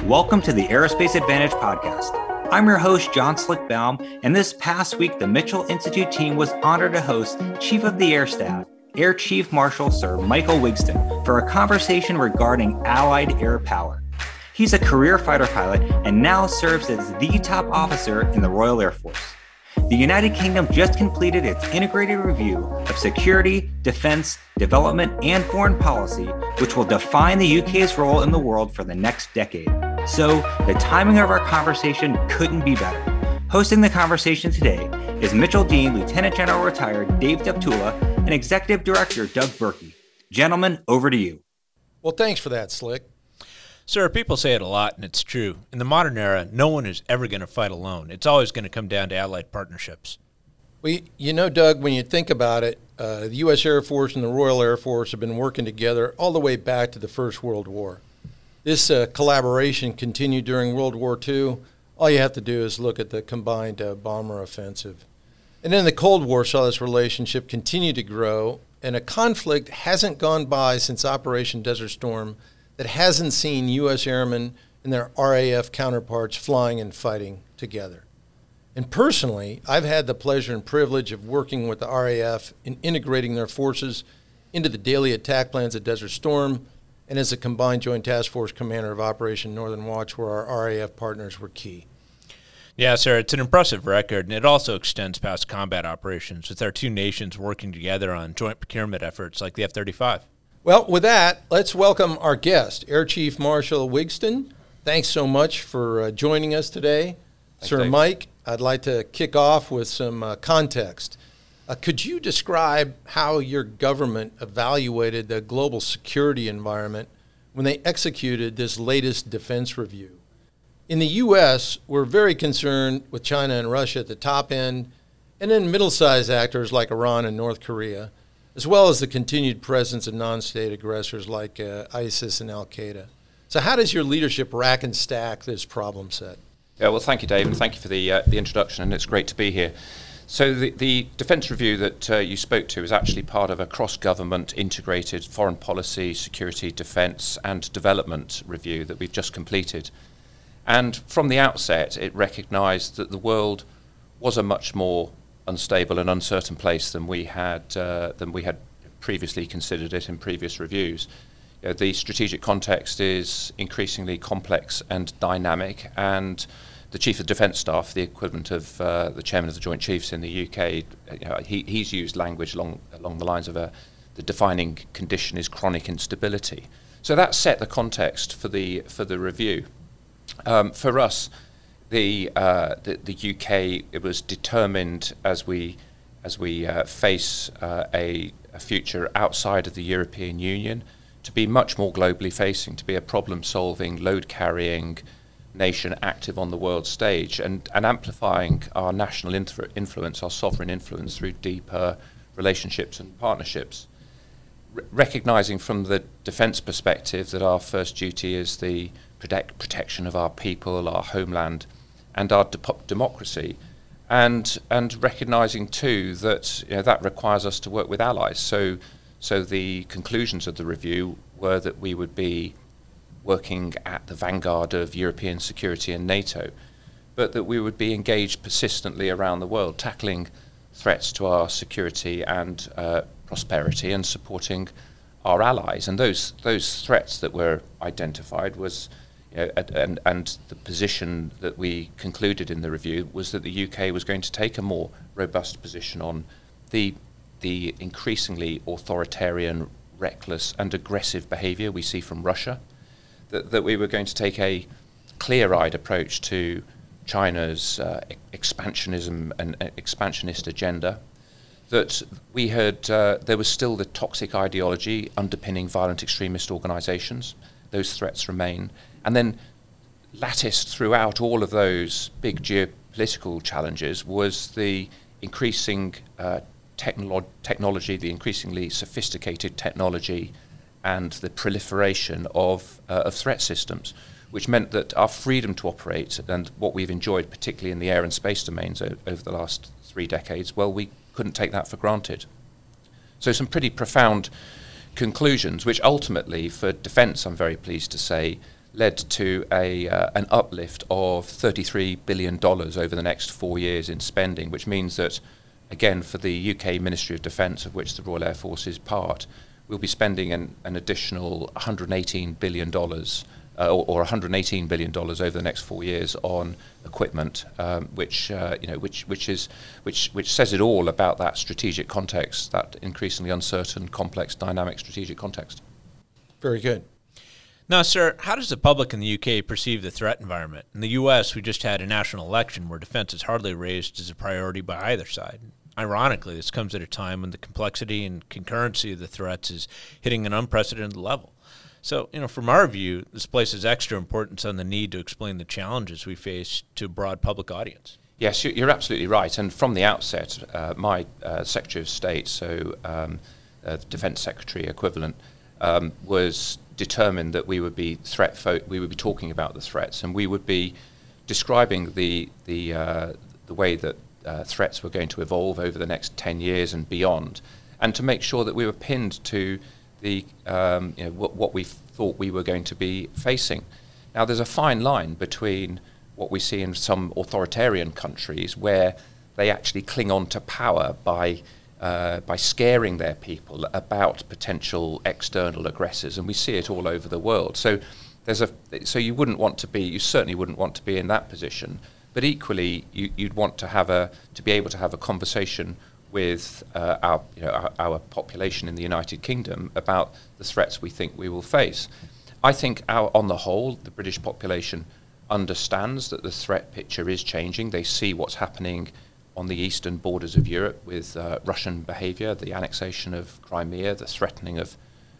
Welcome to the Aerospace Advantage podcast. I'm your host, John Slickbaum, and this past week, the Mitchell Institute team was honored to host Chief of the Air Staff, Air Chief Marshal Sir Michael Wigston, for a conversation regarding Allied air power. He's a career fighter pilot and now serves as the top officer in the Royal Air Force. The United Kingdom just completed its integrated review of security, defense, development, and foreign policy, which will define the UK's role in the world for the next decade. So the timing of our conversation couldn't be better. Hosting the conversation today is Mitchell Dean Lieutenant General Retired Dave Deptula and Executive Director Doug Berkey. Gentlemen, over to you. Well, thanks for that, Slick. Sir, people say it a lot, and it's true. In the modern era, no one is ever going to fight alone. It's always going to come down to allied partnerships. Well, you know, Doug, when you think about it, the U.S. Air Force and the Royal Air Force have been working together all the way back to the First World War. This collaboration continued during World War II. All you have to do is look at the combined bomber offensive. And then the Cold War saw this relationship continue to grow, and a conflict hasn't gone by since Operation Desert Storm that hasn't seen U.S. airmen and their RAF counterparts flying and fighting together. And personally, I've had the pleasure and privilege of working with the RAF in integrating their forces into the daily attack plans of Desert Storm, and as a combined Joint Task Force commander of Operation Northern Watch, where our RAF partners were key. Yeah, sir, it's an impressive record, and it also extends past combat operations, with our two nations working together on joint procurement efforts like the F-35. Well, with that, let's welcome our guest, Air Chief Marshal Wigston. Thanks so much for joining us today. Thanks, Sir Dave. Mike, I'd like to kick off with some context. Could you describe how your government evaluated the global security environment when they executed this latest defense review? In the U.S., we're very concerned with China and Russia at the top end, and then middle-sized actors like Iran and North Korea, as well as the continued presence of non-state aggressors like ISIS and Al-Qaeda. So how does your leadership rack and stack this problem set? Yeah, well, thank you, Dave, and thank you for the introduction, and it's great to be here. So the defence review that you spoke to is actually part of a cross-government integrated foreign policy, security, defence and development review that we've just completed. And from the outset, it recognised that the world was a much more unstable and uncertain place than we had previously considered it in previous reviews. You know, the strategic context is increasingly complex and dynamic, and the Chief of Defence Staff, the equivalent of the Chairman of the Joint Chiefs in the UK, he's used language along the lines of the defining condition is chronic instability. So that set the context for the review. For us, the UK, it was determined as we face a future outside of the European Union to be much more globally facing, to be a problem-solving, load-carrying nation active on the world stage and amplifying our national influence, our sovereign influence through deeper relationships and partnerships. Recognising from the defence perspective that our first duty is the protection of our people, our homeland, and our democracy, and recognising too that that requires us to work with allies. So the conclusions of the review were that we would be working at the vanguard of European security and NATO, but that we would be engaged persistently around the world, tackling threats to our security and prosperity and supporting our allies. And those threats that were identified was, and the position that we concluded in the review was that the UK was going to take a more robust position on the increasingly authoritarian, reckless and aggressive behaviour we see from Russia, that we were going to take a clear-eyed approach to China's expansionism and expansionist agenda, that we had there was still the toxic ideology underpinning violent extremist organisations. Those threats remain. And then latticed throughout all of those big geopolitical challenges was the increasing technology, the increasingly sophisticated technology and the proliferation of threat systems, which meant that our freedom to operate and what we've enjoyed, particularly in the air and space domains over the last 3 decades, well, we couldn't take that for granted. So some pretty profound conclusions, which ultimately, for defence, I'm very pleased to say, led to an uplift of $33 billion over the next 4 years in spending, which means that, again, for the UK Ministry of Defence, of which the Royal Air Force is part, we'll be spending an additional $118 billion or $118 billion over the next 4 years on equipment, which says it all about that strategic context, that increasingly uncertain, complex, dynamic strategic context. Very good. Now, sir, how does the public in the UK perceive the threat environment? In the U.S., we just had a national election where defense is hardly raised as a priority by either side. Ironically, this comes at a time when the complexity and concurrency of the threats is hitting an unprecedented level. So, from our view, this places extra importance on the need to explain the challenges we face to a broad public audience. Yes, you're absolutely right. And from the outset, my Secretary of State, so the Defence Secretary equivalent, was determined that we would be we would be talking about the threats, and we would be describing the way that threats were going to evolve over the next 10 years and beyond, and to make sure that we were pinned to the what we thought we were going to be facing. Now, there's a fine line between what we see in some authoritarian countries, where they actually cling on to power by scaring their people about potential external aggressors, and we see it all over the world. So you certainly wouldn't want to be in that position, but equally you'd want to be able to have a conversation with our population in the United Kingdom about the threats we think we will face. I think on the whole, the British population understands that the threat picture is changing. They see what's happening on the eastern borders of Europe with Russian behaviour, the annexation of Crimea, the threatening of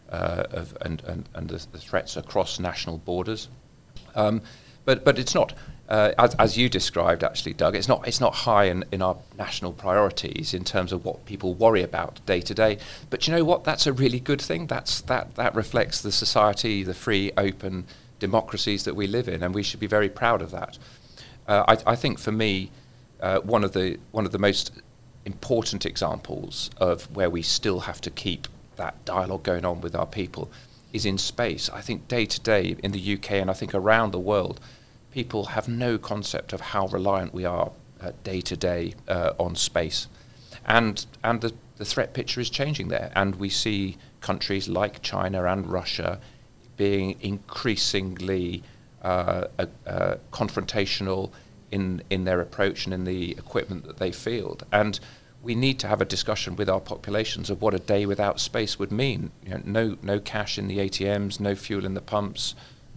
the threats across national borders. But it's not, as you described, actually, Doug. It's not high in our national priorities in terms of what people worry about day to day. But you know what? That's a really good thing. That reflects the society, the free, open democracies that we live in, and we should be very proud of that. I think for me, one of the most important examples of where we still have to keep that dialogue going on with our people is in space. I think day to day in the UK, and I think around the world, people have no concept of how reliant we are day to day on space, and the threat picture is changing there, and we see countries like China and Russia being increasingly confrontational in their approach and in the equipment that they field. And we need to have a discussion with our populations of what a day without space would mean. No cash in the ATMs, no fuel in the pumps,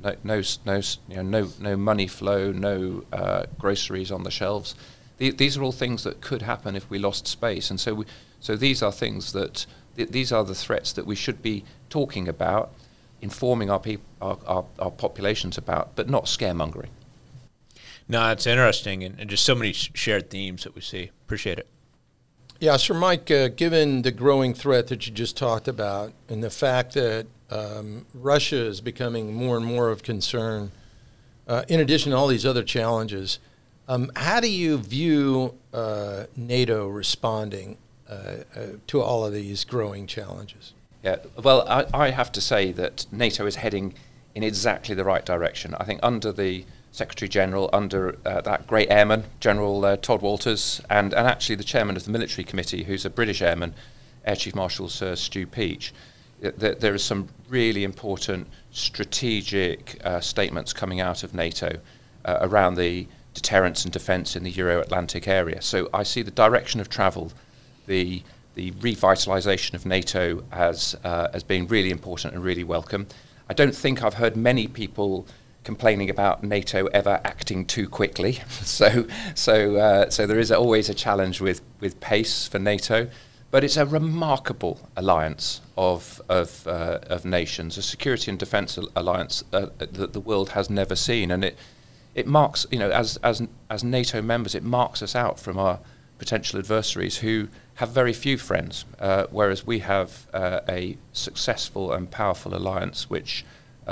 no money flow, no groceries on the shelves. These are all things that could happen if we lost space. And so these are things that these are the threats that we should be talking about, informing our populations about, but not scaremongering. No, it's interesting, and just so many shared themes that we see. Appreciate it. Yeah, Sir Mike, given the growing threat that you just talked about and the fact that Russia is becoming more and more of concern, in addition to all these other challenges, how do you view NATO responding to all of these growing challenges? Yeah, well, I have to say that NATO is heading in exactly the right direction. I think under the Secretary General, under that great airman, General Todd Walters, and actually the chairman of the military committee, who's a British airman, Air Chief Marshal Sir Stu Peach, there is some really important strategic statements coming out of NATO around the deterrence and defence in the Euro-Atlantic area. So I see the direction of travel, the revitalisation of NATO as being really important and really welcome. I don't think I've heard many people complaining about NATO ever acting too quickly. So there is always a challenge with pace for NATO, but it's a remarkable alliance of nations, a security and defence alliance that the world has never seen, and it marks, as NATO members, it marks us out from our potential adversaries who have very few friends, whereas we have a successful and powerful alliance which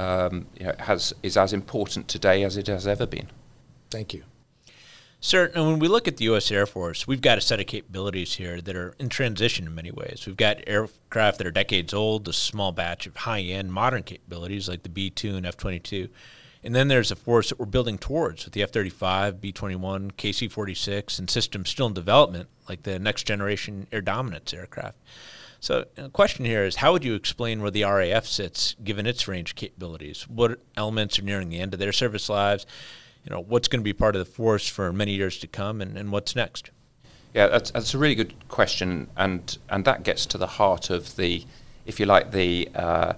is as important today as it has ever been. Thank you. Sir, and when we look at the U.S. Air Force, we've got a set of capabilities here that are in transition in many ways. We've got aircraft that are decades old, a small batch of high-end modern capabilities like the B-2 and F-22. And then there's a force that we're building towards with the F-35, B-21, KC-46, and systems still in development, like the next generation air dominance aircraft. So the question here is, how would you explain where the RAF sits, given its range of capabilities? What elements are nearing the end of their service lives? What's going to be part of the force for many years to come, and what's next? Yeah, that's a really good question, and that gets to the heart of the, if you like, the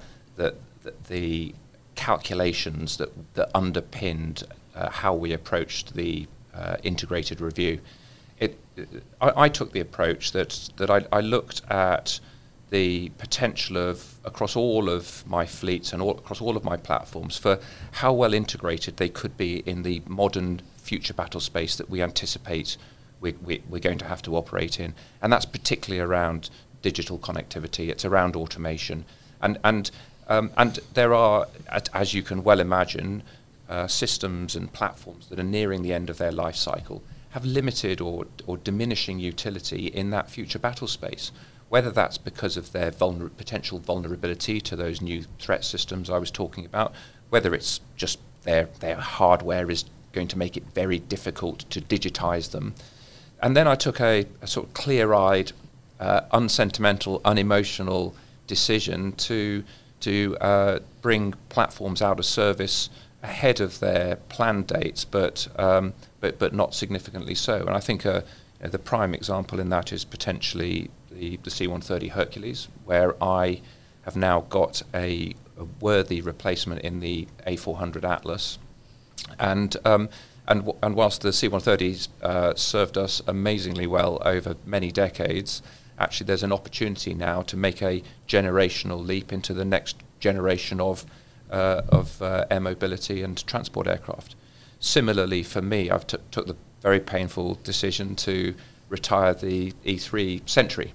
calculations that underpinned how we approached the integrated review. I took the approach that I looked at the potential of, across all of my fleets and across all of my platforms, for how well integrated they could be in the modern future battle space that we anticipate we're going to have to operate in. And that's particularly around digital connectivity, it's around automation. And there are, as you can well imagine, systems and platforms that are nearing the end of their life cycle have limited or diminishing utility in that future battle space, whether that's because of their potential vulnerability to those new threat systems I was talking about, whether it's just their hardware is going to make it very difficult to digitize them. And then I took a sort of clear-eyed, unsentimental, unemotional decision to bring platforms out of service ahead of their planned dates, but not significantly so. And I think the prime example in that is potentially the C-130 Hercules, where I have now got a worthy replacement in the A400 Atlas, and whilst the C-130s served us amazingly well over many decades, actually there's an opportunity now to make a generational leap into the next generation of air mobility and transport aircraft. Similarly, for me, I've took the very painful decision to retire the E3 Sentry.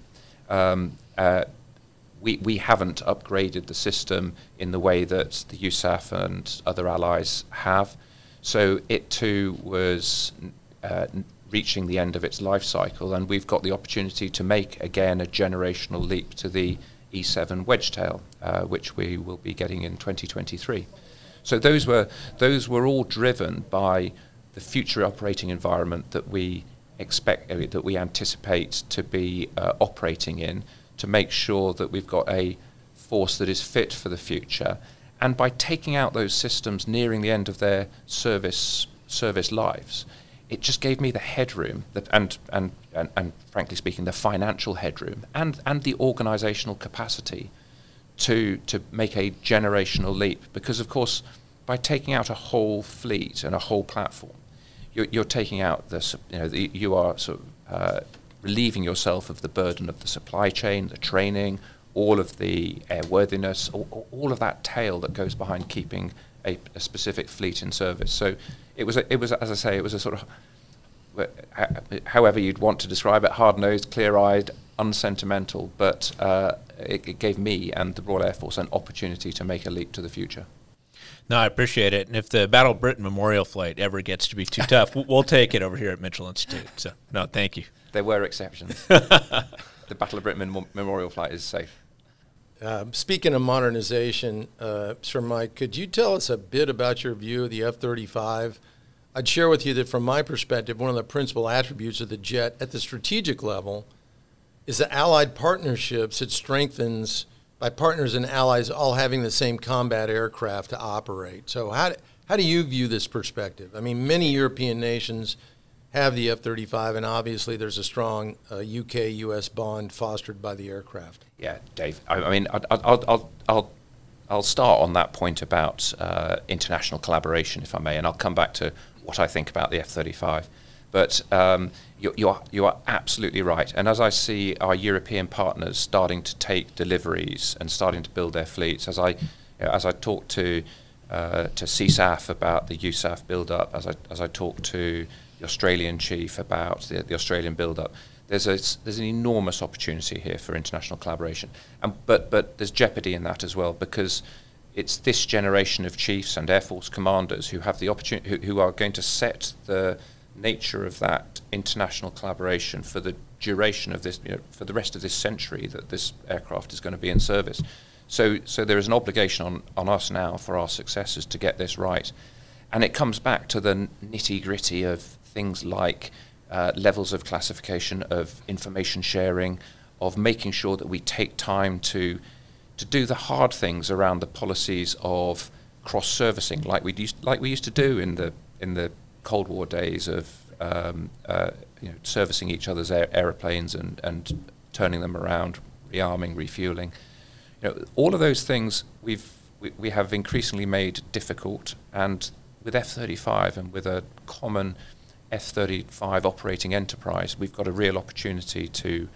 We haven't upgraded the system in the way that the USAF and other allies have, so it too was reaching the end of its life cycle, and we've got the opportunity to make again a generational leap to the E7 Wedgetail, which we will be getting in 2023. So those were all driven by the future operating environment that we anticipate to be operating in, to make sure that we've got a force that is fit for the future. And by taking out those systems nearing the end of their service lives, it just gave me the headroom and frankly speaking, the financial headroom and the organizational capacity to make a generational leap. Because of course, by taking out a whole fleet and a whole platform, you're taking out you are sort of relieving yourself of the burden of the supply chain, the training, all of the airworthiness, all of that tail that goes behind keeping a specific fleet in service. So it was as I say, it was a sort of, however you'd want to describe it, hard-nosed, clear-eyed, unsentimental, but it gave me and the Royal Air Force an opportunity to make a leap to the future. No, I appreciate it. And if the Battle of Britain Memorial Flight ever gets to be too tough, we'll take it over here at Mitchell Institute. So, no, thank you. There were exceptions. The Battle of Britain Memorial Flight is safe. Speaking of modernization, Sir Mike, could you tell us a bit about your view of the F-35? I'd share with you that from my perspective, one of the principal attributes of the jet at the strategic level is the allied partnerships it strengthens by partners and allies all having the same combat aircraft to operate. So how do you view this perspective? I mean, many European nations have the F-35, and obviously there's a strong UK-US bond fostered by the aircraft. Yeah, Dave. I mean, I'll start on that point about international collaboration, if I may, and I'll come back to what I think about the F-35. But you are absolutely right. And as I see our European partners starting to take deliveries and starting to build their fleets, as I talk to CSAF about the USAF build-up, as I talk to the Australian chief about the Australian build-up, there's an enormous opportunity here for international collaboration. But there's jeopardy in that as well, because it's this generation of chiefs and Air Force commanders who have the opportunity, who are going to set the nature of that international collaboration for the duration of this, for the rest of this century that this aircraft is going to be in service. So there is an obligation on us now for our successors to get this right. And it comes back to the nitty-gritty of things like levels of classification, of information sharing, of making sure that we take time to do the hard things around the policies of cross-servicing, like we used to do in the Cold War days of servicing each other's aeroplanes and turning them around, rearming, refueling. All of those things we have increasingly made difficult, and with F-35 and with a common F-35 operating enterprise, we've got a real opportunity to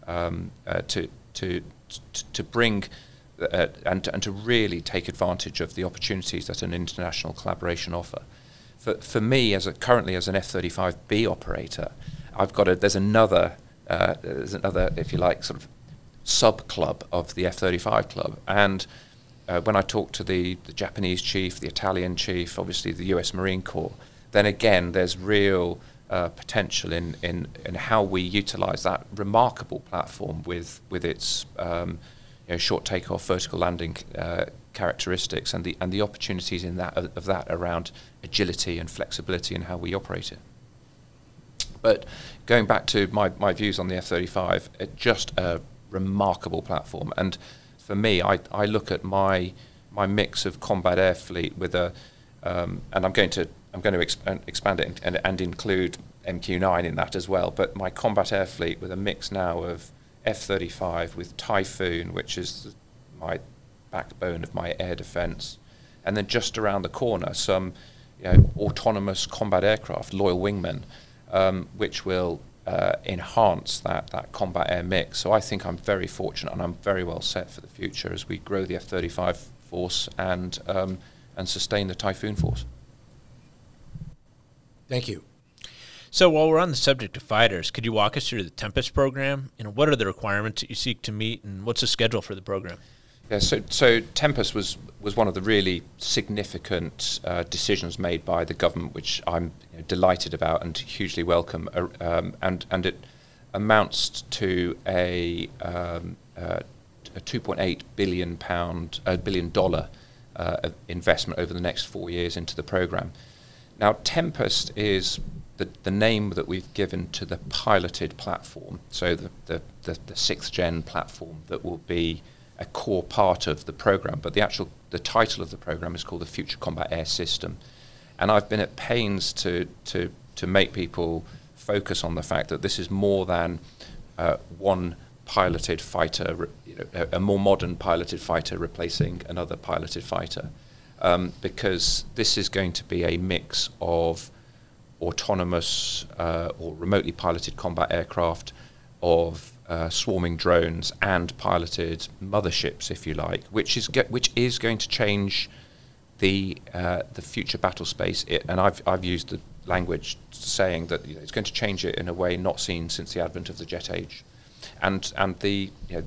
bring and to really take advantage of the opportunities that an international collaboration offer. For me, currently as an F-35B operator, there's another, if you like, sort of sub-club of the F-35 club. And when I talk to the Japanese chief, the Italian chief, obviously the US Marine Corps, then again, there's real potential in how we utilize that remarkable platform with its short takeoff, vertical landing characteristics, and the opportunities in that around agility and flexibility in how we operate it. But going back to my views on the F-35, it's just a remarkable platform. And for me, I look at my mix of combat air fleet with and I'm going to expand it and include MQ-9 in that as well. But my combat air fleet with a mix now of F-35 with Typhoon, which is my backbone of my air defence, and then just around the corner some autonomous combat aircraft, Loyal Wingmen, which will enhance that combat air mix. So I think I'm very fortunate and I'm very well set for the future as we grow the F-35 force and sustain the Typhoon force. Thank you. So while we're on the subject of fighters, could you walk us through the Tempest program? What are the requirements that you seek to meet, and what's the schedule for the program? Yeah, so Tempest was one of the really significant decisions made by the government, which I'm delighted about and hugely welcome. And it amounts to a $2.8 billion investment over the next 4 years into the program. Now, Tempest is the name that we've given to the piloted platform, so the sixth gen platform that will be a core part of the program. But the title of the program is called the Future Combat Air System, and I've been at pains to make people focus on the fact that this is more than one piloted fighter, a more modern piloted fighter replacing another piloted fighter, because this is going to be a mix of autonomous or remotely piloted combat aircraft, of swarming drones and piloted motherships, if you like, which is going to change the future battle space. And I've used the language saying that it's going to change it in a way not seen since the advent of the jet age, and the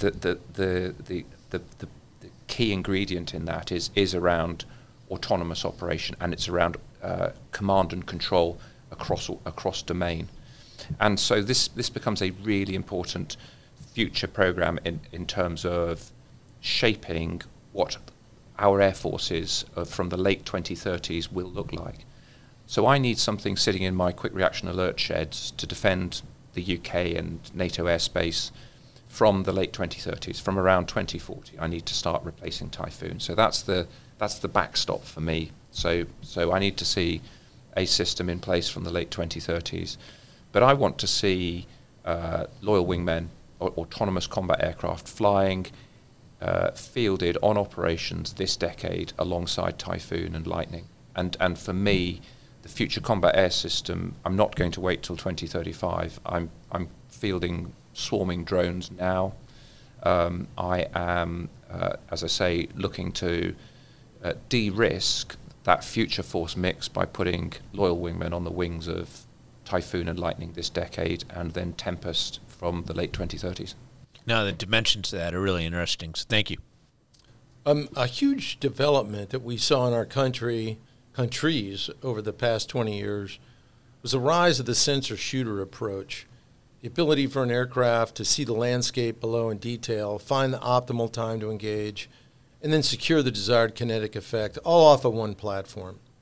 key ingredient in that is around autonomous operation, and it's around command and control across domain. And so this becomes a really important future program in terms of shaping what our air forces from the late 2030s will look like. So I need something sitting in my quick reaction alert sheds to defend the UK and NATO airspace from the late 2030s. From around 2040, I need to start replacing Typhoon. So that's the backstop for me. So I need to see a system in place from the late 2030s. But I want to see Loyal Wingmen, or autonomous combat aircraft, flying fielded on operations this decade alongside Typhoon and Lightning. And for me, the Future Combat Air System, I'm not going to wait till 2035. I'm fielding swarming drones now. I am, as I say, looking to de-risk that future force mix by putting Loyal Wingmen on the wings of Typhoon and Lightning this decade, and then Tempest from the late 2030s. Now, the dimensions of that are really interesting, so thank you. A huge development that we saw in our countries over the past 20 years was the rise of the sensor shooter approach. The ability for an aircraft to see the landscape below in detail, find the optimal time to engage, and then secure the desired kinetic effect, all off of one platform.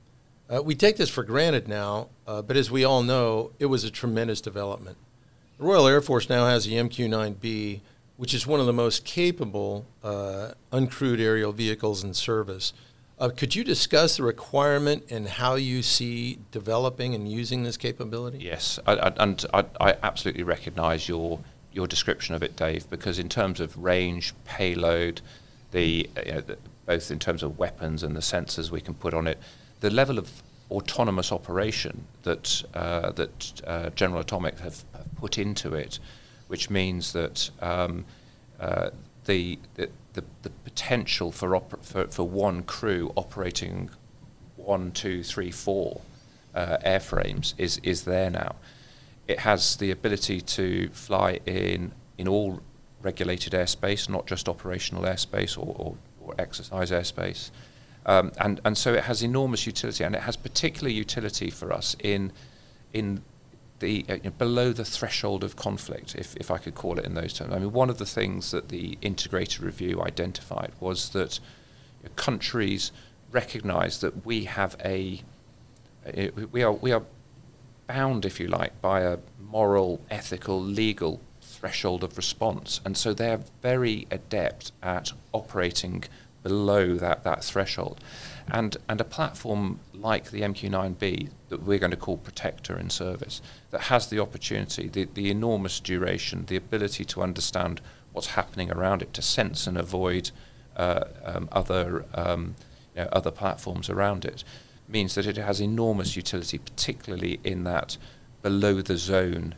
We take this for granted now, but as we all know, it was a tremendous development. The Royal Air Force now has the MQ-9B, which is one of the most capable uncrewed aerial vehicles in service. Could you discuss the requirement and how you see developing and using this capability? Yes, I absolutely recognise your description of it, Dave, because in terms of range, payload, both in terms of weapons and the sensors we can put on it, the level of autonomous operation that General Atomics have put into it, which means that the potential for one crew operating 1, 2, 3, 4 airframes is there now. It has the ability to fly in all regulated airspace, not just operational airspace or exercise airspace. And so it has enormous utility, and it has particular utility for us in the below the threshold of conflict, if I could call it in those terms. I mean, one of the things that the integrated review identified was that countries recognise that we have we are bound, if you like, by a moral, ethical, legal threshold of response, and so they're very adept at operating below that threshold. And a platform like the MQ-9B that we're going to call Protector in service, that has the opportunity, the enormous duration, the ability to understand what's happening around it, to sense and avoid other platforms around it, means that it has enormous utility, particularly in that below the zone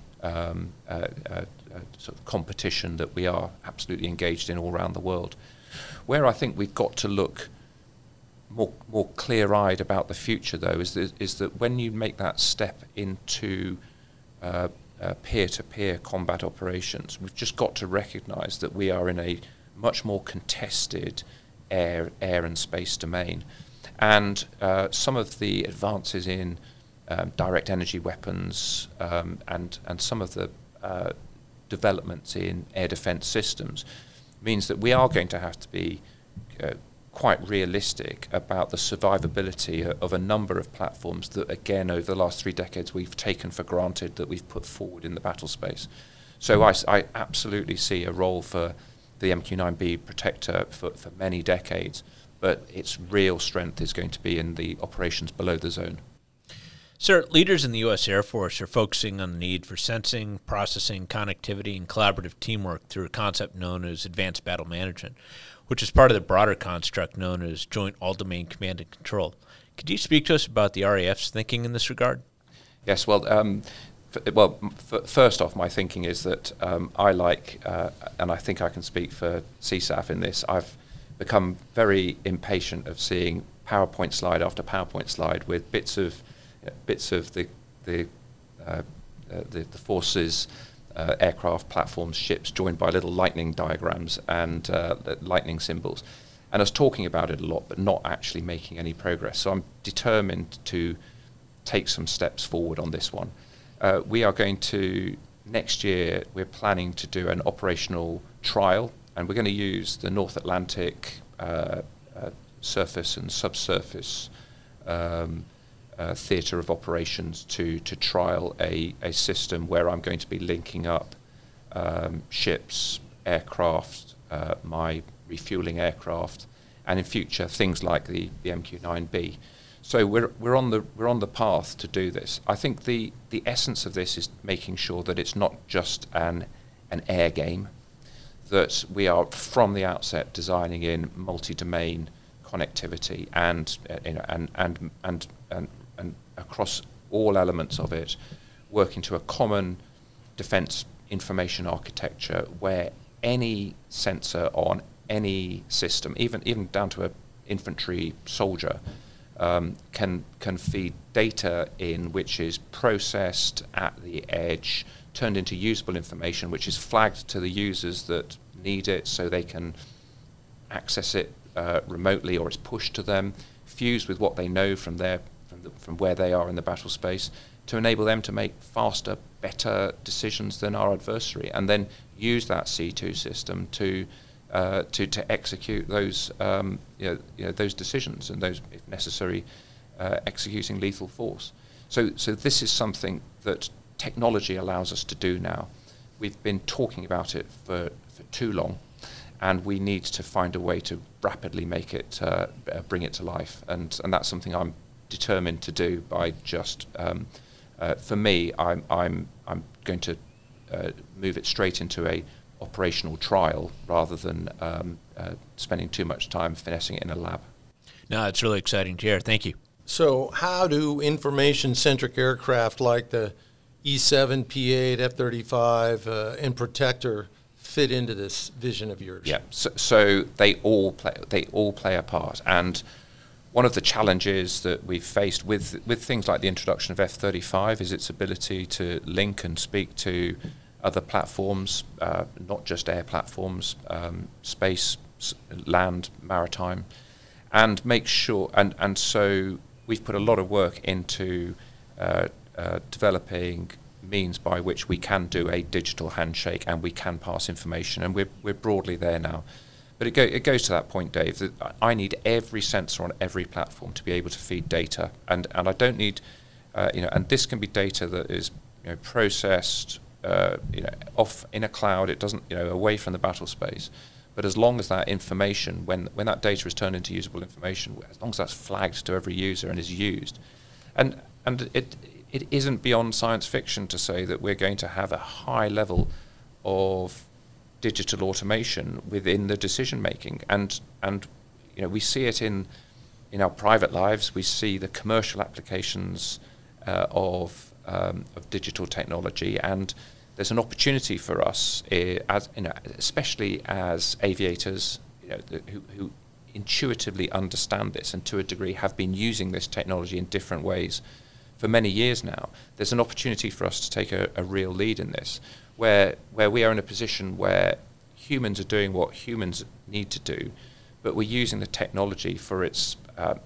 sort of competition that we are absolutely engaged in all around the world. Where I think we've got to look more clear-eyed about the future, though, is that when you make that step into peer-to-peer combat operations, we've just got to recognise that we are in a much more contested air and space domain, and some of the advances in direct energy weapons and some of the developments in air defence systems means that we are going to have to be quite realistic about the survivability of a number of platforms that, again, over the last 3 decades we've taken for granted that we've put forward in the battle space. So I absolutely see a role for the MQ-9B Protector for many decades, but its real strength is going to be in the operations below the zone. Sir, leaders in the U.S. Air Force are focusing on the need for sensing, processing, connectivity, and collaborative teamwork through a concept known as advanced battle management, which is part of the broader construct known as Joint All-Domain Command and Control. Could you speak to us about the RAF's thinking in this regard? Yes, well, first off, my thinking is that I like, and I think I can speak for CSAF in this, I've become very impatient of seeing PowerPoint slide after PowerPoint slide with bits of the forces, aircraft, platforms, ships joined by little lightning diagrams and lightning symbols, and us talking about it a lot but not actually making any progress. So I'm determined to take some steps forward on this one. We are going to, next year, we're planning to do an operational trial, and we're going to use the North Atlantic surface and subsurface theatre of operations to trial a system where I'm going to be linking up ships, aircraft, my refueling aircraft, and in future things like the MQ-9B. So we're on the path to do this. I think the essence of this is making sure that it's not just an air game, that we are from the outset designing in multi-domain connectivity and across all elements of it, working to a common defence information architecture where any sensor on any system, even down to an infantry soldier, can feed data in which is processed at the edge, turned into usable information, which is flagged to the users that need it so they can access it remotely, or it's pushed to them, fused with what they know from where they are in the battle space, to enable them to make faster, better decisions than our adversary, and then use that C2 system to execute those those decisions and those, if necessary, executing lethal force. So this is something that technology allows us to do now. We've been talking about it for too long, and we need to find a way to rapidly make it, bring it to life. And that's something I'm determined to do by just, for me, I'm going to move it straight into a operational trial rather than spending too much time finessing it in a lab. No, it's really exciting to hear. Thank you. So how do information-centric aircraft like the E-7, P-8, F-35, and Protector fit into this vision of yours? Yeah, so they all play a part. And one of the challenges that we've faced with things like the introduction of F-35 is its ability to link and speak to other platforms, not just air platforms, space, land, maritime, and make sure. And so we've put a lot of work into developing means by which we can do a digital handshake and we can pass information, and we're broadly there now. But it goes to that point, Dave, that I need every sensor on every platform to be able to feed data, and I don't need, and this can be data that is processed, off in a cloud. It doesn't, away from the battle space. But as long as that information, when that data is turned into usable information, as long as that's flagged to every user and is used, and it isn't beyond science fiction to say that we're going to have a high level of digital automation within the decision making, and we see it in our private lives. We see the commercial applications of digital technology, and there's an opportunity for us, especially as aviators, who intuitively understand this and to a degree have been using this technology in different ways for many years now. There's an opportunity for us to take a real lead in this, where we are in a position where humans are doing what humans need to do, but we're using the technology for its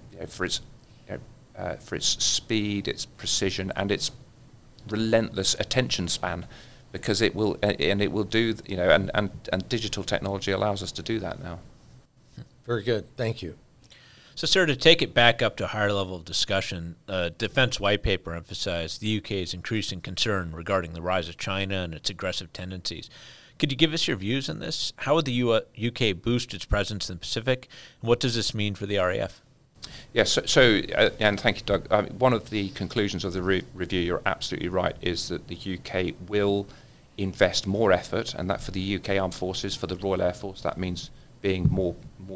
speed, its precision, and its relentless attention span, because it will do, and digital technology allows us to do that now. Very good. Thank you. So, sir, to take it back up to a higher level of discussion, Defence White Paper emphasized the UK's increasing concern regarding the rise of China and its aggressive tendencies. Could you give us your views on this? How would the UK boost its presence in the Pacific, and what does this mean for the RAF? Yes, and thank you, Doug. One of the conclusions of the review, you're absolutely right, is that the UK will invest more effort, and that for the UK Armed Forces, for the Royal Air Force, that means being more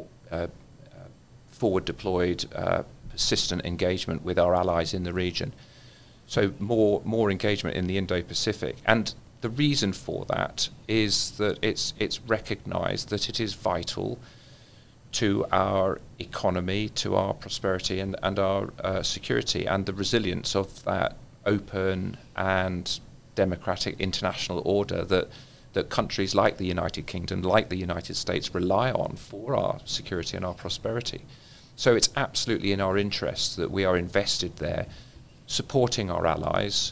forward deployed, persistent engagement with our allies in the region. So more engagement in the Indo-Pacific. And the reason for that is that it's recognised that it is vital to our economy, to our prosperity and our security, and the resilience of that open and democratic international order that countries like the United Kingdom, like the United States, rely on for our security and our prosperity. So it's absolutely in our interests that we are invested there, supporting our allies,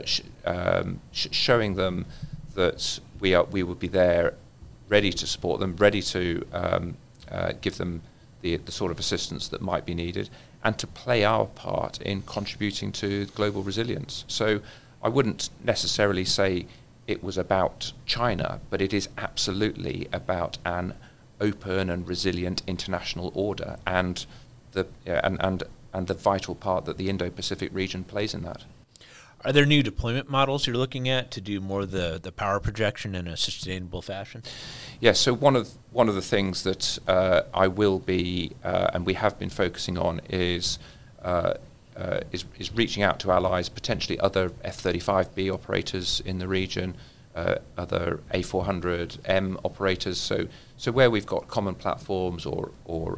showing them that we will be there, ready to support them, ready to give them the sort of assistance that might be needed, and to play our part in contributing to global resilience. So I wouldn't necessarily say it was about China, but it is absolutely about an open and resilient international order, and the vital part that the Indo-Pacific region plays in that. Are there new deployment models you're looking at to do more of the power projection in a sustainable fashion? Yes. So one of the things that I will be and we have been focusing on is reaching out to allies, potentially other F-35B operators in the region, other A400M operators. So where we've got common platforms, or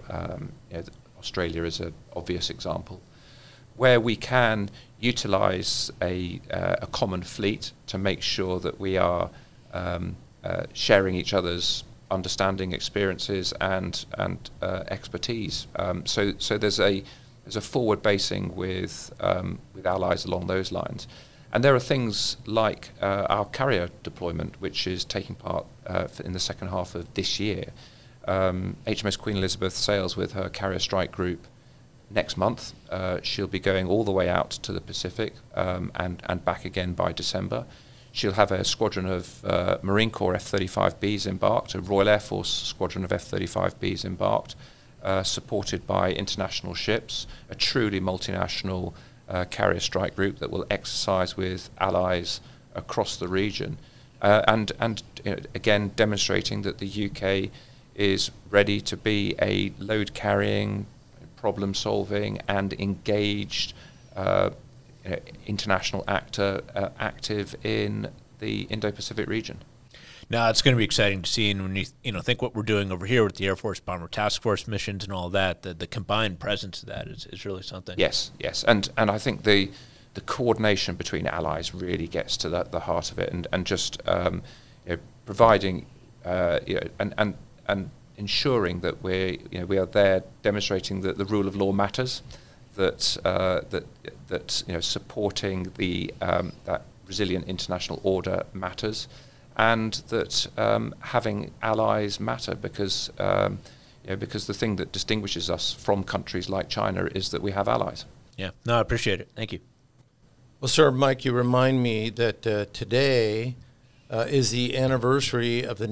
Australia is an obvious example, where we can utilize a common fleet to make sure that we are sharing each other's understanding, experiences, and expertise. So there's a forward basing with allies along those lines. And there are things like our carrier deployment, which is taking part in the second half of this year. HMS Queen Elizabeth sails with her carrier strike group next month. She'll be going all the way out to the Pacific and back again by December. She'll have a squadron of Marine Corps F-35Bs embarked, a Royal Air Force squadron of F-35Bs embarked, supported by international ships, a truly multinational carrier strike group that will exercise with allies across the region, and again demonstrating that the UK is ready to be a load-carrying, problem-solving and engaged international actor active in the Indo-Pacific region. Now, it's going to be exciting to see, and when you think what we're doing over here with the Air Force Bomber Task Force missions and all that, the combined presence of that is really something. Yes, and I think the coordination between allies really gets to the heart of it, and just providing and ensuring that we are there demonstrating that the rule of law matters, that supporting the that resilient international order matters, and that having allies matter because the thing that distinguishes us from countries like China is that we have allies. Yeah, no, I appreciate it. Thank you. Well, sir, Mike, you remind me that today is the anniversary of the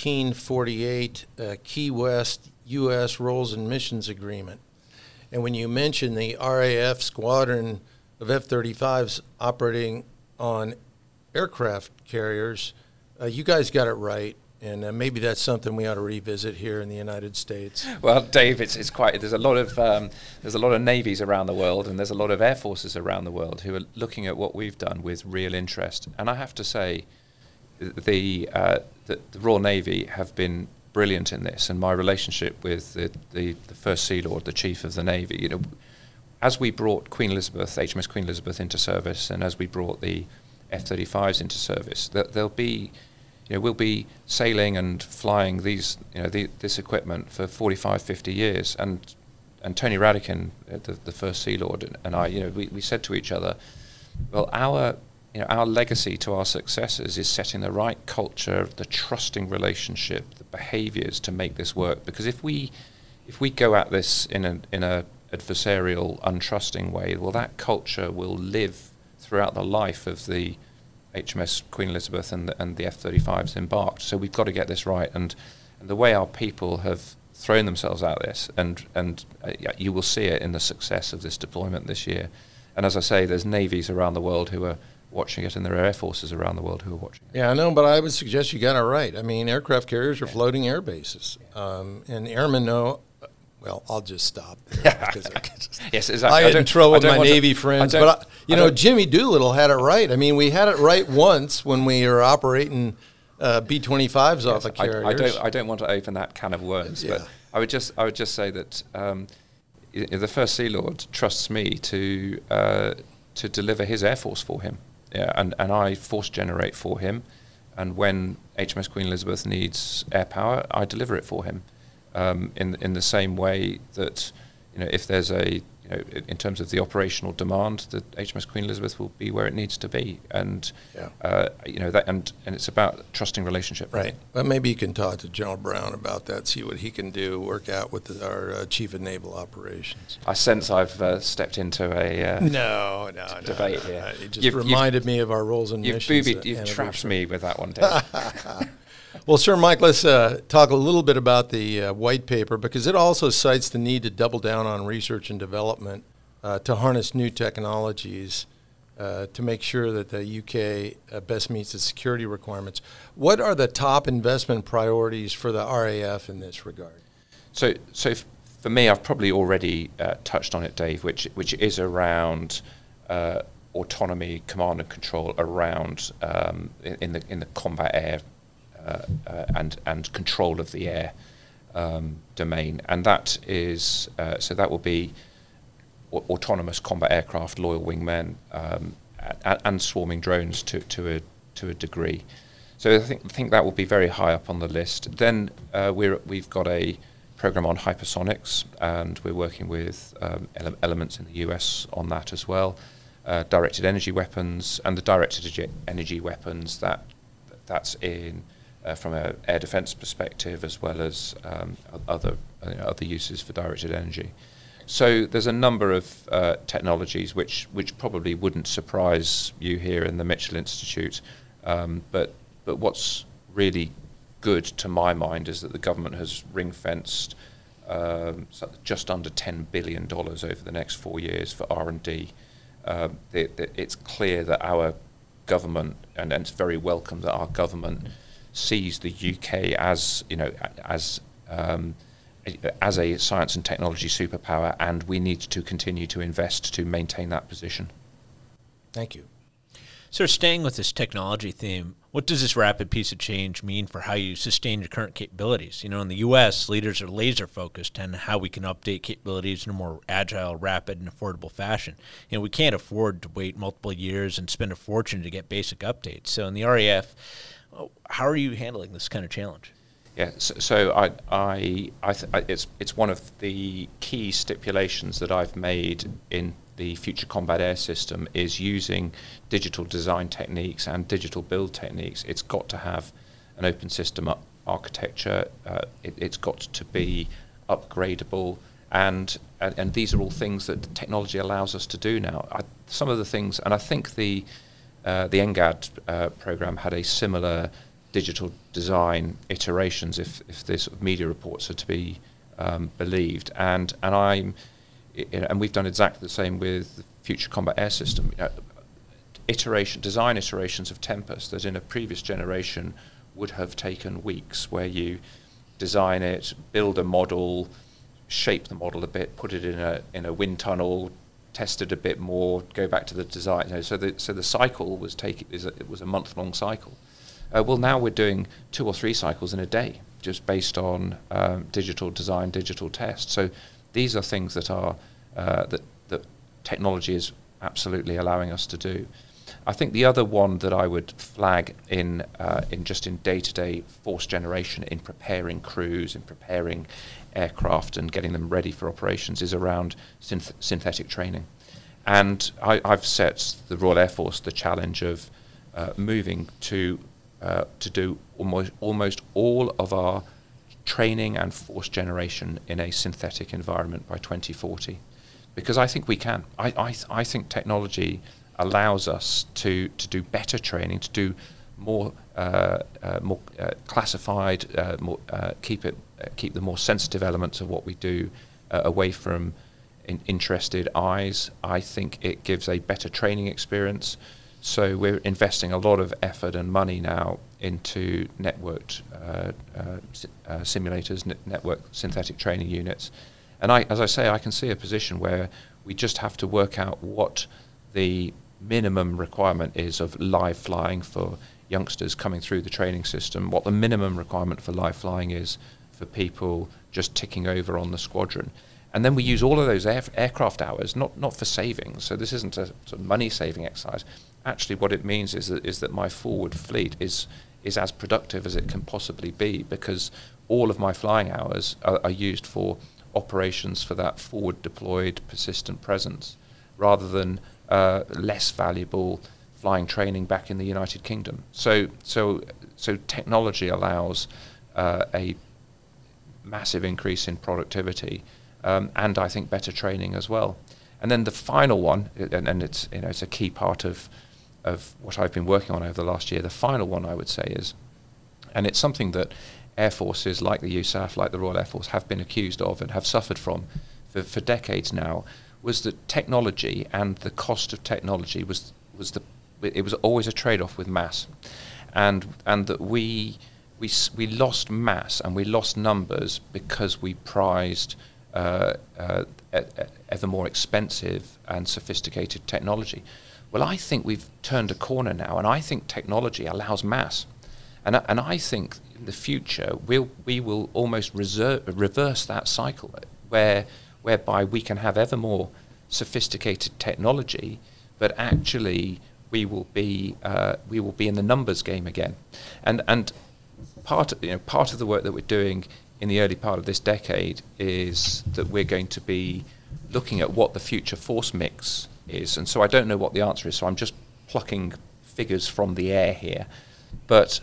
1948 Key West U.S. Roles and Missions Agreement. And when you mention the RAF squadron of F-35s operating on aircraft carriers, you guys got it right. And maybe that's something we ought to revisit here in the United States. Well, Dave, it's quite. There's a lot of navies around the world, and there's a lot of air forces around the world who are looking at what we've done with real interest. And I have to say, the Royal Navy have been brilliant in this. And my relationship with the First Sea Lord, the Chief of the Navy, as we brought Queen Elizabeth, HMS Queen Elizabeth into service, and as we brought the F-35s into service, there'll be. We'll be sailing and flying this equipment for 45, 50 years. And Tony Radican, the First Sea Lord, and I, we said to each other, well, our legacy to our successors is setting the right culture, the trusting relationship, the behaviours to make this work. Because if we go at this in a adversarial, untrusting way, well, that culture will live throughout the life of the HMS Queen Elizabeth and the F-35s embarked. So we've got to get this right, and the way our people have thrown themselves at this, and you will see it in the success of this deployment this year. And as I say, there's navies around the world who are watching it, and there are air forces around the world who are watching it. Yeah, I know, but I would suggest you got it right. I mean, aircraft carriers are floating air bases, and airmen know. Well, I'll just stop there. Yes, exactly. I get in trouble with my Navy friends. But, Jimmy Doolittle had it right. I mean, we had it right once when we were operating B-25s off of carriers. I don't want to open that can of worms, but I would just say that the First Sea Lord trusts me to deliver his Air Force for him. Yeah, and I force generate for him. And when HMS Queen Elizabeth needs air power, I deliver it for him. In the same way that if there's in terms of the operational demand, the HMS Queen Elizabeth will be where it needs to be, and that and it's about trusting relationship. Right. Well, maybe you can talk to General Brown about that, see what he can do, work out with our Chief of Naval Operations. I sense I've stepped into a debate here. It just reminded me of our roles and missions. You've trapped me with that one, Dave. Well, Sir Mike, let's talk a little bit about the white paper, because it also cites the need to double down on research and development to harness new technologies to make sure that the UK best meets its security requirements. What are the top investment priorities for the RAF in this regard? So for me, I've probably already touched on it, Dave, which is around autonomy, command and control around in the combat air. And control of the air domain, and that is that will be autonomous combat aircraft, loyal wingmen, and swarming drones to a degree. So I think that will be very high up on the list. Then we've got a program on hypersonics, and we're working with elements in the US on that as well. Directed energy weapons, and the directed energy weapons that's in. From an air defence perspective, as well as other uses for directed energy. So there's a number of technologies which probably wouldn't surprise you here in the Mitchell Institute, but what's really good to my mind is that the government has ring-fenced just under $10 billion over the next 4 years for R&D. It's clear that our government, and it's very welcome that our government sees the UK as a science and technology superpower, and we need to continue to invest to maintain that position. Thank you. So staying with this technology theme, what does this rapid pace of change mean for how you sustain your current capabilities? In the U.S., leaders are laser focused on how we can update capabilities in a more agile, rapid, and affordable fashion. We can't afford to wait multiple years and spend a fortune to get basic updates. So in the RAF, how are you handling this kind of challenge? Yeah, so it's one of the key stipulations that I've made in the Future Combat Air System is using digital design techniques and digital build techniques. It's got to have an open system architecture. It's got to be upgradable, and these are all things that technology allows us to do now. Some of the things, and I think the NGAD program had a similar digital design iterations, if this media reports are to be believed, and we've done exactly the same with the Future Combat Air System. Design iterations of Tempest that in a previous generation would have taken weeks, where you design it, build a model, shape the model a bit, put it in a wind tunnel, test it a bit more, go back to the design. So the cycle it was a month-long cycle. Well, now we're doing 2 or 3 cycles in a day, just based on digital design, digital test. So these are things that are that technology is absolutely allowing us to do. I think the other one that I would flag in day-to-day force generation, in preparing crews, in preparing aircraft and getting them ready for operations, is around synthetic training. And I've set the Royal Air Force the challenge of moving to do almost all of our training and force generation in a synthetic environment by 2040, because I think we can. I think technology allows us to do better training, to do more classified, keep the more sensitive elements of what we do away from interested eyes. I think it gives a better training experience. So we're investing a lot of effort and money now into networked simulators, network synthetic training units. And as I say, I can see a position where we just have to work out what the minimum requirement is of live flying for youngsters coming through the training system, what the minimum requirement for live flying is for people just ticking over on the squadron. And then we use all of those aircraft hours, not for savings. So this isn't a sort of money-saving exercise. Actually, what it means is that my forward fleet is as productive as it can possibly be, because all of my flying hours are used for operations for that forward deployed persistent presence, rather than less valuable flying training back in the United Kingdom. So technology allows a massive increase in productivity, and I think better training as well. And then the final one, and it's a key part of what I've been working on over the last year. The final one, I would say, is, and it's something that air forces like the USAF, like the Royal Air Force, have been accused of and have suffered from for decades now, was that technology and the cost of technology was always a trade-off with mass, and that we lost mass and we lost numbers because we prized ever more expensive and sophisticated technology. Well, I think we've turned a corner now, and I think technology allows mass, and I think in the future we will almost reverse that cycle, whereby we can have ever more sophisticated technology, but actually we will be in the numbers game again, and part of the work that we're doing in the early part of this decade is that we're going to be looking at what the future force mix is. And so I don't know what the answer is, so I'm just plucking figures from the air here. But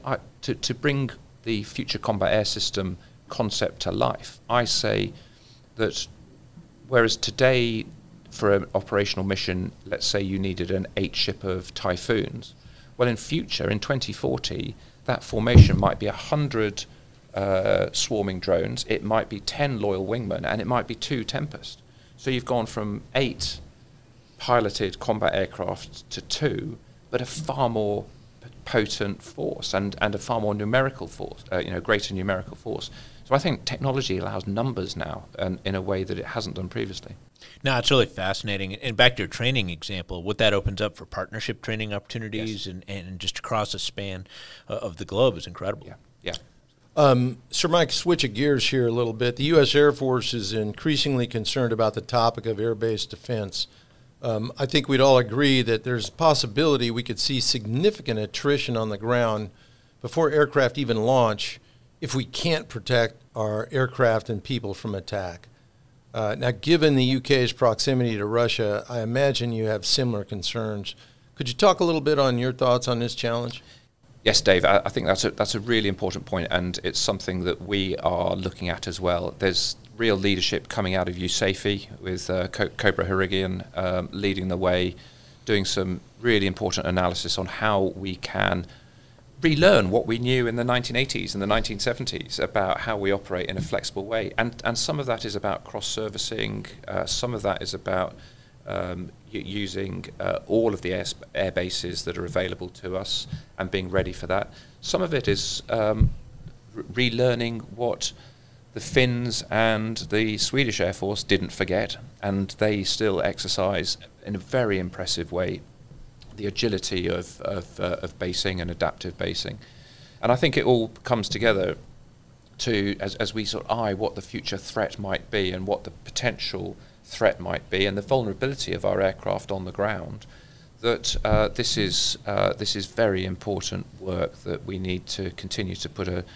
to bring the Future Combat Air System concept to life, I say that whereas today for an operational mission, let's say you needed an 8-ship of Typhoons, well, in future, in 2040, that formation might be 100 swarming drones, it might be 10 Loyal Wingmen, and it might be 2 Tempest. So you've gone from 8 piloted combat aircraft to 2, but a far more potent force and a far more numerical force, greater numerical force. So I think technology allows numbers now in a way that it hasn't done previously. No, it's really fascinating. And back to your training example, what that opens up for partnership training opportunities and just across the span of the globe is incredible. Yeah. Sir Mike, switch of gears here a little bit. The U.S. Air Force is increasingly concerned about the topic of air-based defense. I think we'd all agree that there's a possibility we could see significant attrition on the ground before aircraft even launch if we can't protect our aircraft and people from attack. Now, given the UK's proximity to Russia, I imagine you have similar concerns. Could you talk a little bit on your thoughts on this challenge? Yes, Dave, I think that's a really important point, and it's something that we are looking at as well. There's real leadership coming out of USAFE with Cobra Harigian leading the way, doing some really important analysis on how we can relearn what we knew in the 1980s and the 1970s about how we operate in a flexible way. And some of that is about cross-servicing, some of that is about using all of the air bases that are available to us and being ready for that. Some of it is relearning what the Finns and the Swedish Air Force didn't forget, and they still exercise in a very impressive way the agility of basing and adaptive basing. And I think it all comes together to as we sort of eye what the future threat might be and what the potential threat might be and the vulnerability of our aircraft on the ground, that this is very important work that we need to continue to put a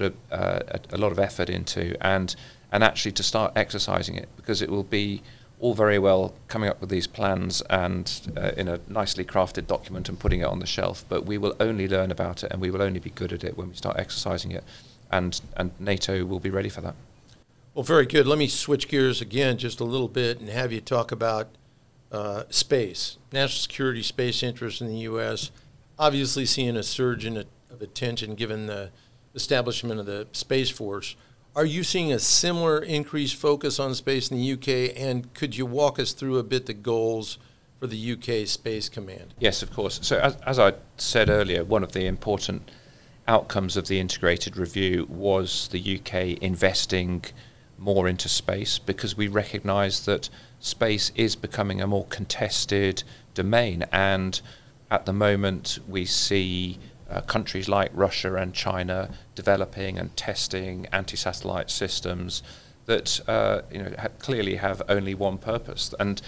lot of effort into and actually to start exercising it, because it will be all very well coming up with these plans and in a nicely crafted document and putting it on the shelf, but we will only learn about it and we will only be good at it when we start exercising it, and NATO will be ready for that. Well, very good. Let me switch gears again just a little bit and have you talk about space. National security space interest in the U.S., obviously seeing a surge of attention given the establishment of the Space Force. Are you seeing a similar increased focus on space in the UK, and could you walk us through a bit the goals for the UK Space Command? Yes, of course. So as I said earlier, one of the important outcomes of the integrated review was the UK investing more into space, because we recognise that space is becoming a more contested domain, and at the moment we see countries like Russia and China developing and testing anti-satellite systems that clearly have only one purpose, and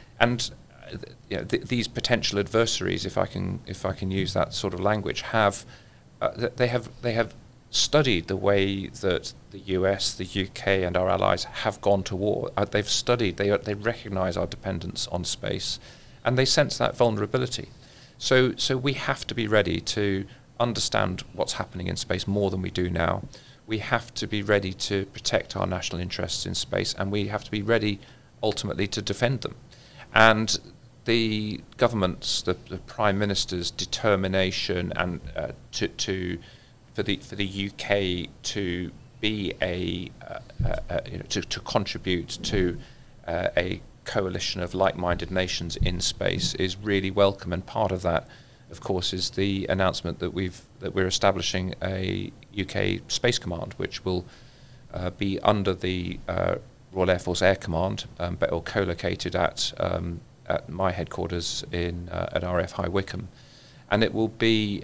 these potential adversaries, if I can use that sort of language, they have studied the way that the US, the UK, and our allies have gone to war. They've studied, they recognise our dependence on space, and they sense that vulnerability. So we have to be ready to understand what's happening in space more than we do now. We have to be ready to protect our national interests in space, and we have to be ready ultimately to defend them. And the government's, the Prime Minister's determination and for the UK to be to contribute to a coalition of like-minded nations in space is really welcome, and part of that, of course, is the announcement that we're establishing a UK Space Command, which will be under the Royal Air Force Air Command, but will co-located at my headquarters at RAF High Wycombe, and it will be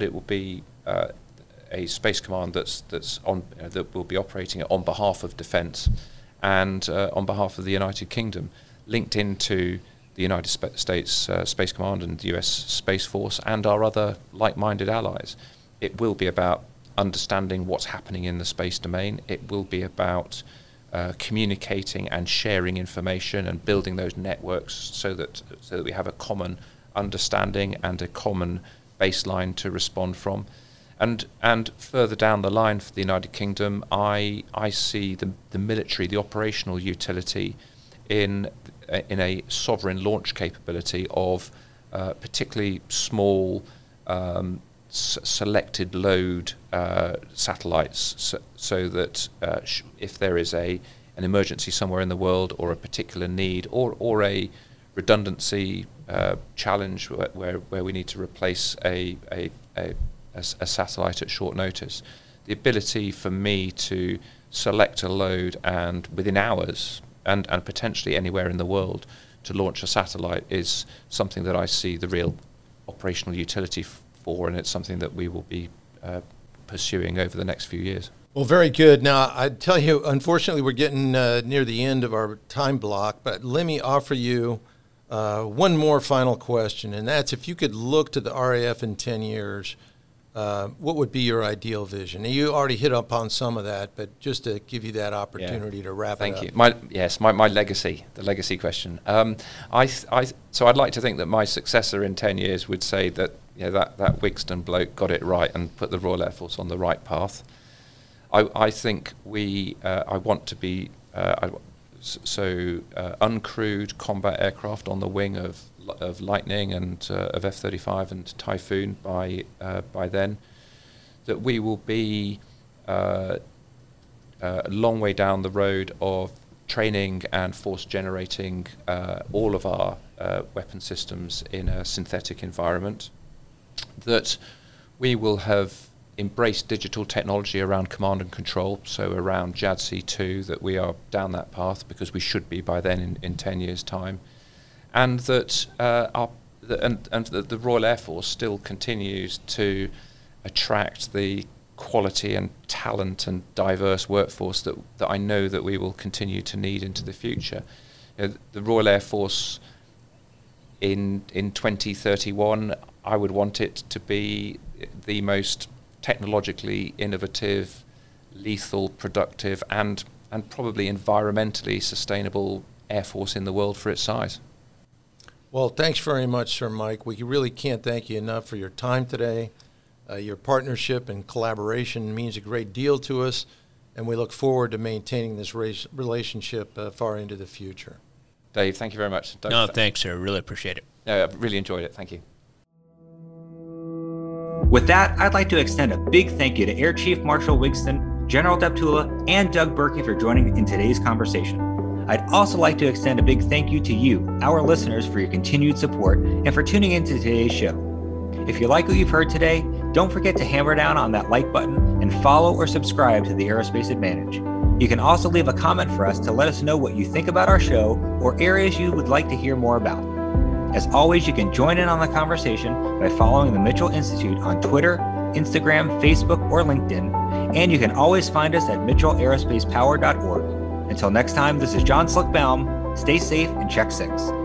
a space command that will be operating on behalf of defence and on behalf of the United Kingdom, linked into the United States Space Command and the US Space Force and our other like-minded allies. It will be about understanding what's happening in the space domain. It will be about communicating and sharing information and building those networks so that we have a common understanding and a common baseline to respond from. And further down the line for the United Kingdom, I see the military, the operational utility in a sovereign launch capability of particularly small selected load satellites, so that if there is an emergency somewhere in the world, or a particular need, or a redundancy challenge where we need to replace a satellite at short notice, the ability for me to select a load and within hours and potentially anywhere in the world to launch a satellite is something that I see the real operational utility for, and it's something that we will be pursuing over the next few years. Well, very good. Now, I tell you, unfortunately, we're getting near the end of our time block, but let me offer you one more final question, and that's if you could look to the RAF in 10 years, what would be your ideal vision? You already hit upon some of that, but just to give you that opportunity to wrap it up. Thank you. My legacy, the legacy question. So I'd like to think that my successor in 10 years would say that that Wigston bloke got it right and put the Royal Air Force on the right path. I think I want to be uncrewed combat aircraft on the wing of Lightning and of F-35 and Typhoon by then, that we will be a long way down the road of training and force generating all of our weapon systems in a synthetic environment, that we will have embraced digital technology around command and control, so around JADC2, that we are down that path because we should be by then in 10 years' time, and that the Royal Air Force still continues to attract the quality and talent and diverse workforce that I know that we will continue to need into the future. The Royal Air Force in 2031, I would want it to be the most technologically innovative, lethal, productive, and probably environmentally sustainable Air Force in the world for its size. Well, thanks very much, Sir Mike. We really can't thank you enough for your time today. Your partnership and collaboration means a great deal to us, and we look forward to maintaining this relationship far into the future. Dave, thank you very much. No, thanks, sir. Really appreciate it. No, I've really enjoyed it. Thank you. With that, I'd like to extend a big thank you to Air Chief Marshal Wigston, General Deptula, and Doug Burkey for joining in today's conversation. I'd also like to extend a big thank you to you, our listeners, for your continued support and for tuning into today's show. If you like what you've heard today, don't forget to hammer down on that like button and follow or subscribe to the Aerospace Advantage. You can also leave a comment for us to let us know what you think about our show or areas you would like to hear more about. As always, you can join in on the conversation by following the Mitchell Institute on Twitter, Instagram, Facebook, or LinkedIn, and you can always find us at mitchellaerospacepower.org. Until next time, this is John Slick Baum. Stay safe and check 6.